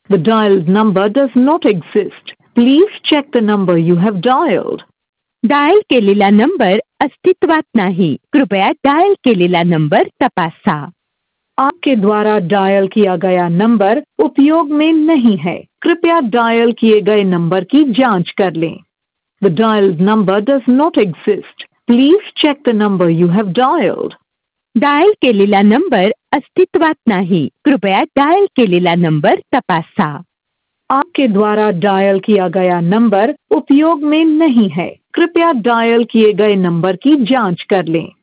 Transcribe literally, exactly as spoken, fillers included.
The dialed number does not exist. Please check the number you have dialed. Dial केलेला number अस्तित्वात नाही, कृपया dial केलेला number तपासा. आपके द्वारा डायल किया गया नंबर उपयोग में नहीं है, कृपया डायल किए गए नंबर की जांच कर लें. The dialed number does not exist. Please check the number you have dialed. Dial केलेला नंबर अस्तित्वात नाही, कृपया डायल केलेला नंबर तपासा. आपके द्वारा डायल किया गया नंबर उपयोग में नहीं है, कृपया डायल किए गए नंबर की जांच कर लें.